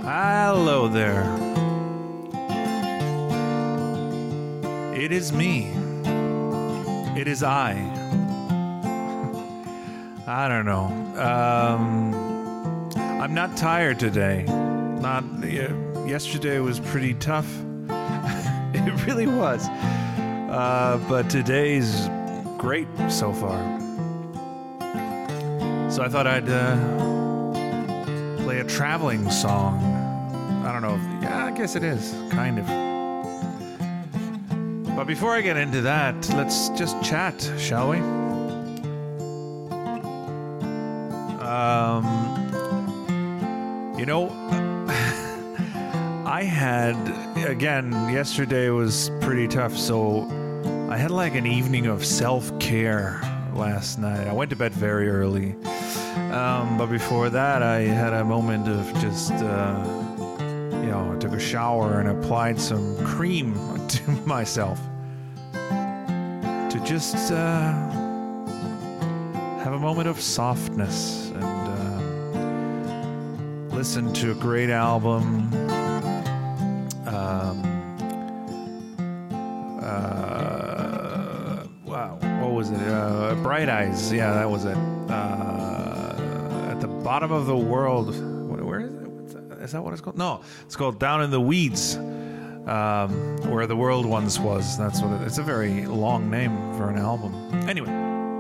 Hello there. It is me. It is I. I don't know. I'm not tired today. Yesterday was pretty tough. It really was. But today's great so far. So I thought I'd play a traveling song. I don't know if... Yeah, I guess it is. Kind of. But before I get into that, let's just chat, shall we? I had... Again, yesterday was pretty tough, so I had like an evening of self-care last night. I went to bed very early. But before that, I had a moment of just, I took a shower and applied some cream to myself to just have a moment of softness and listen to a great album. Wow, what was it? Bright Eyes. Yeah, that was it. At the Bottom of the World. Where is it? Is that what it's called? No, it's called Down in the Weeds, where the world once was. That's what it's a very long name for an album. Anyway.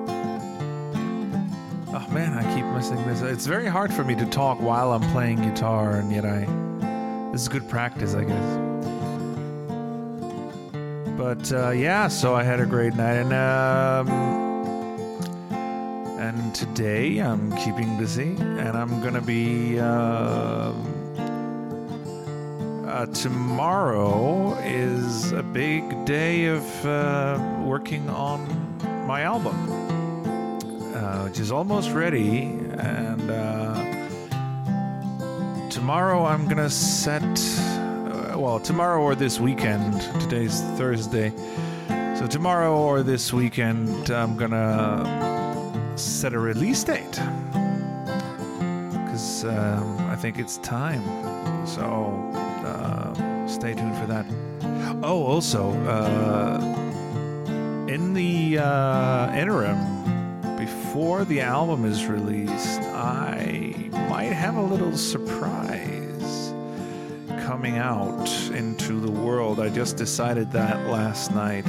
Oh man, I keep missing this. It's very hard for me to talk while I'm playing guitar, and yet this is good practice, I guess. But so I had a great night, and today I'm keeping busy, and I'm gonna be. Tomorrow is a big day of working on my album, which is almost ready, and tomorrow I'm gonna set. Tomorrow or this weekend. Today's Thursday. So tomorrow or this weekend, I'm gonna set a release date. Because I think it's time. So stay tuned for that. Oh, also, in the interim, before the album is released, I might have a little surprise coming out into the world. I just decided that last night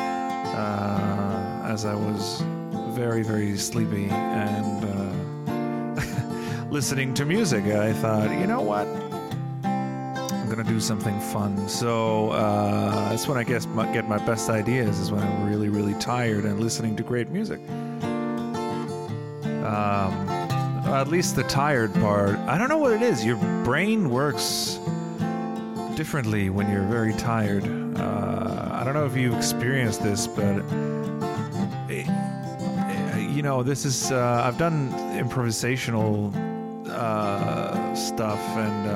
as I was very, very sleepy and listening to music. I thought, you know what? I'm going to do something fun. So that's when I guess get my best ideas, is when I'm really, really tired and listening to great music. At least the tired part. I don't know what it is. Your brain works differently when you're very tired. I don't know if you've experienced this, but this is I've done improvisational stuff, and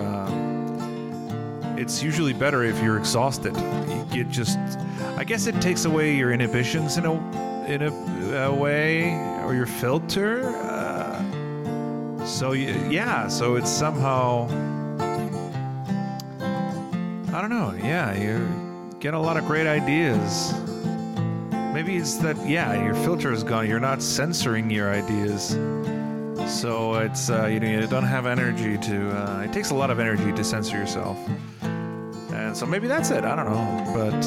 it's usually better if you're exhausted. You get I guess it takes away your inhibitions in a way, or your filter. So it's somehow. I don't know. Yeah, you get a lot of great ideas. Maybe it's that, your filter is gone. You're not censoring your ideas. So it's, you don't have energy to, it takes a lot of energy to censor yourself. And so maybe that's it. I don't know.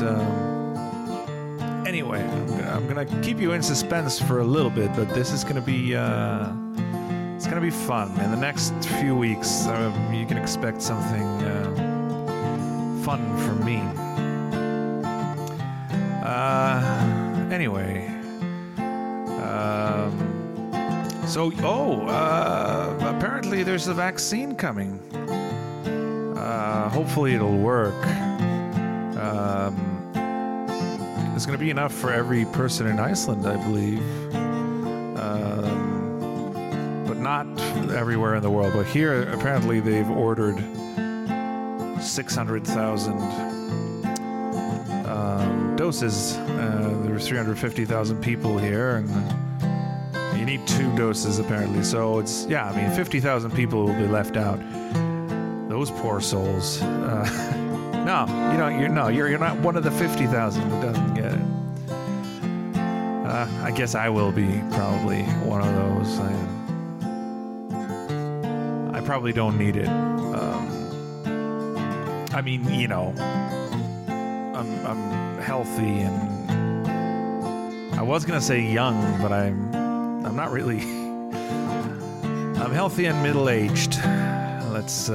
But anyway, I'm going to keep you in suspense for a little bit, but this is going to be, it's going to be fun. In the next few weeks, you can expect something fun from me. Anyway. Apparently there's a vaccine coming. Hopefully it'll work. There's going to be enough for every person in Iceland, I believe. But not everywhere in the world. But here, apparently they've ordered 600,000 doses. There's 350,000 people here, and you need 2 doses apparently. So it's 50,000 people will be left out. those poor souls. No, you're not one of the 50,000 who doesn't get it. I guess I will be probably one of those. I probably don't need it. I mean, I'm healthy and I was gonna say young, but I'm not really. I'm healthy and middle-aged. Let's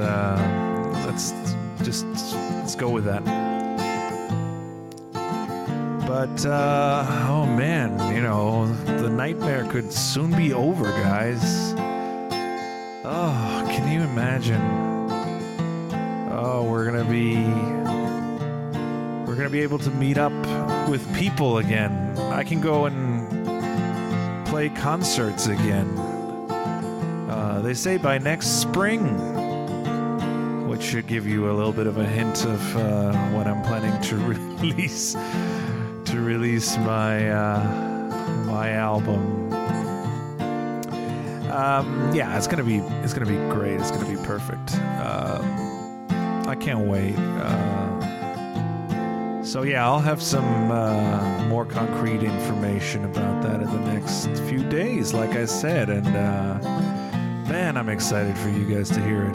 go with that. But oh man, the nightmare could soon be over, guys. Oh, can you imagine? Oh, we're gonna be able to meet up with people again. I can go and play concerts again. They say by next spring, which should give you a little bit of a hint of when I'm planning to release my album. Yeah, it's gonna be great. It's gonna be perfect. I can't wait. So yeah, I'll have some more concrete information about that in the next few days, like I said, and man, I'm excited for you guys to hear it.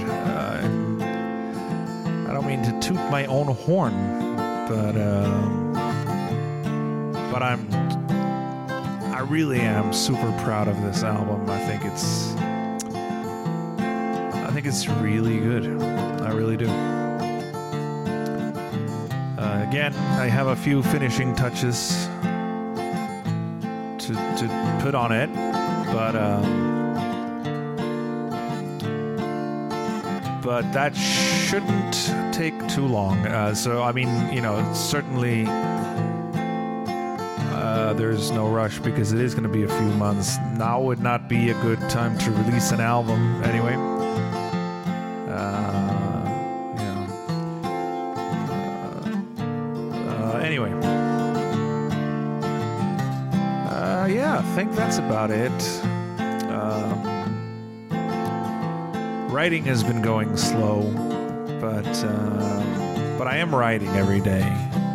I don't mean to toot my own horn, but I really am super proud of this album. I think it's really good. I really do. Again, I have a few finishing touches to put on it, but that shouldn't take too long. So I mean, certainly there's no rush because it is going to be a few months. Now would not be a good time to release an album anyway. Yeah, I think that's about it. Writing has been going slow, but I am writing every day.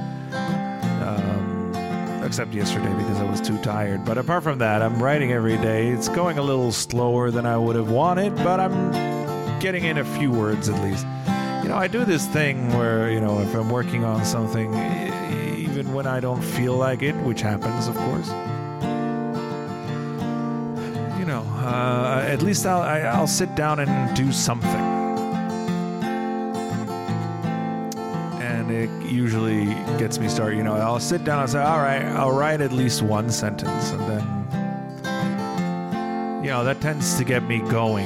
Except yesterday because I was too tired. But apart from that, I'm writing every day. It's going a little slower than I would have wanted, but I'm getting in a few words at least. I do this thing where, if I'm working on something, even when I don't feel like it, which happens, of course, at least I'll sit down and do something. And it usually gets me started. I'll sit down and say, all right, I'll write at least one sentence. And then, that tends to get me going.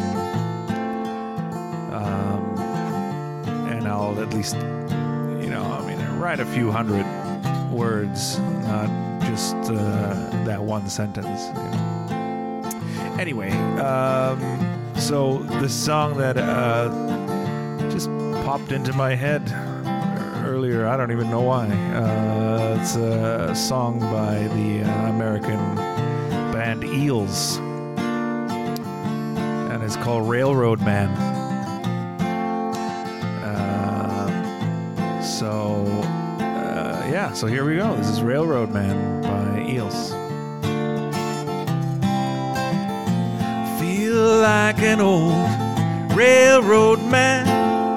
And I'll at least, write a few hundred words, not just that one sentence. Anyway, so the song that just popped into my head earlier, I don't even know why. It's a song by the American band Eels, and it's called Railroad Man. So here we go. This is Railroad Man by Eels. Like an old railroad man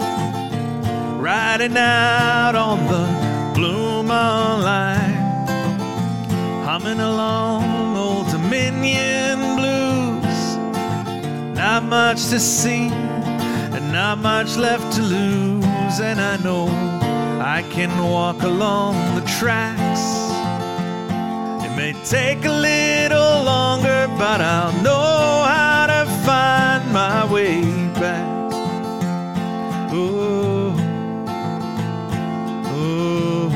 riding out on the Blue Mountain line, humming along Old Dominion blues. Not much to see and not much left to lose, and I know I can walk along the tracks. It may take a little longer, but I'll know how to find my way back. Oh, oh.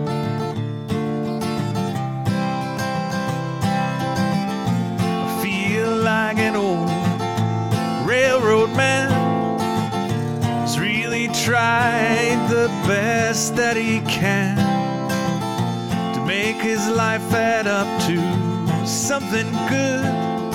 I feel like an old railroad man who's really tried the best that he can to make his life add up to something good.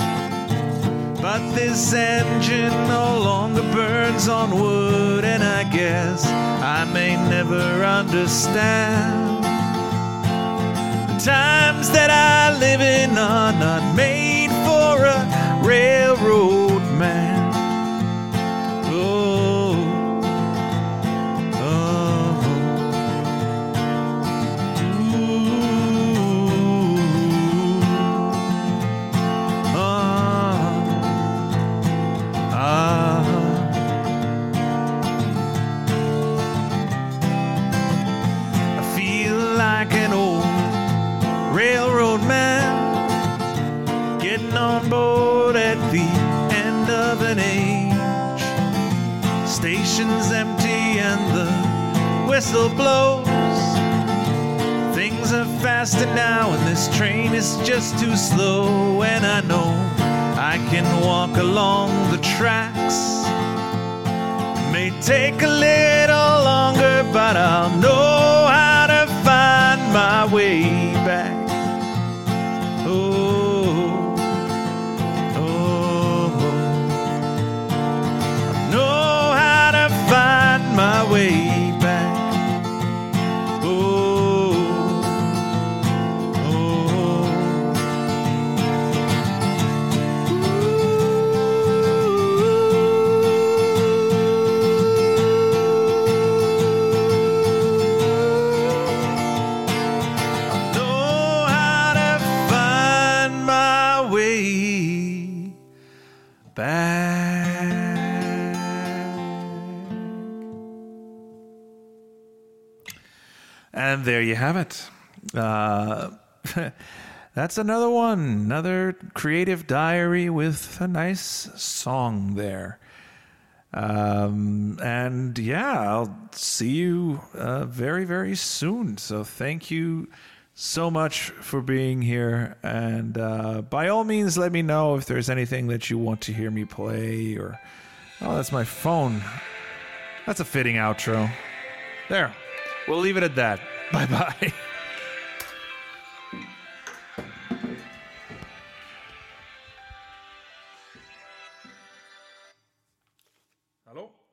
But this engine no longer burns on wood, and I 'cause I may never understand. The times that I live in are not made for a railroad man. Oh, oh, ooh, I feel like an old railroad man getting on board at the end of an age. Station's empty and the whistle blows. Things are faster now and this train is just too slow. And I know I can walk along the tracks. It may take a little longer, but I'll know how to find my way back. Oh, oh, I know how to find my way back. Oh, oh, know how to find my way back. And there you have it. That's another one, another creative diary with a nice song there. And yeah, I'll see you very, very soon. So thank you so much for being here. And by all means, let me know if there's anything that you want to hear me play. Or oh, that's my phone. That's a fitting outro. There. We'll leave it at that. Bye-bye. Hallo?